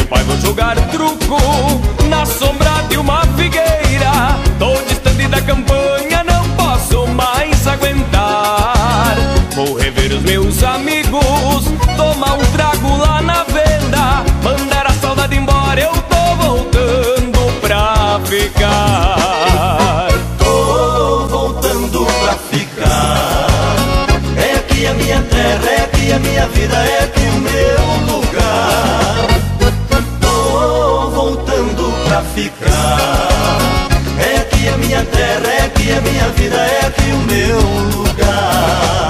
meu pai vou jogar truco na sombra de uma figueira. Tô distante da campanha, não posso mais aguentar. Vou rever os meus amigos, tomar um trago lá na venda, mandar a saudade embora, eu tô voltando pra ficar. Tô voltando pra ficar. É aqui a minha terra, é aqui a minha vida, é aqui o meu lugar. Tô voltando pra ficar. É aqui a minha terra, é aqui a minha vida, é aqui o meu lugar.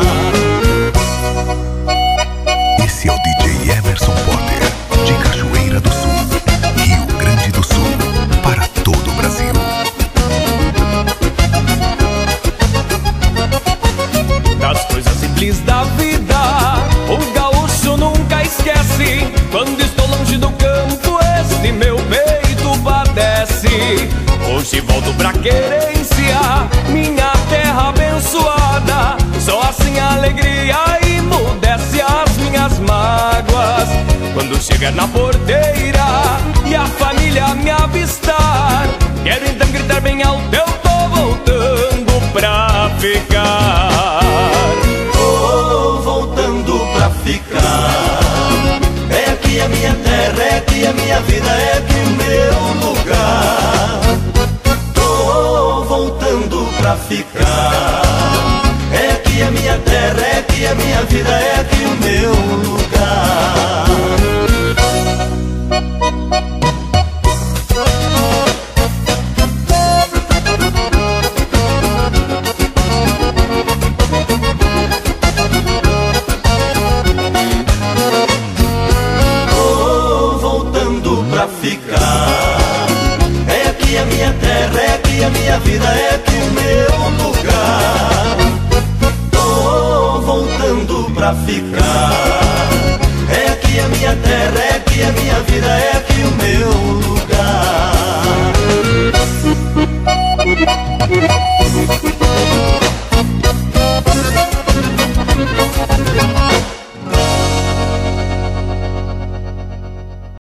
Esse é o DJ Emerson Potter, de Cachoeira do Sul, Rio Grande do Sul, para todo o Brasil. Das coisas simples da vida, o gaúcho nunca esquece. Quando estou longe do campo, este meu peito padece. Hoje volto pra querência, minha terra abençoada. Só assim a alegria emudece as minhas mágoas. Quando chegar na porteira e a família me avistar, quero então gritar bem alto, eu tô voltando pra ficar. Tô voltando pra ficar. É aqui a minha terra, é aqui a minha vida, é aqui o meu lugar. Tô voltando pra ficar. É aqui a minha terra, é aqui a minha vida, é aqui o meu lugar. Tô voltando pra ficar. É aqui a minha terra, é aqui a minha vida, é aqui o meu lugar. Tô voltando pra ficar. É aqui a minha terra, é aqui a minha vida, é aqui o meu lugar.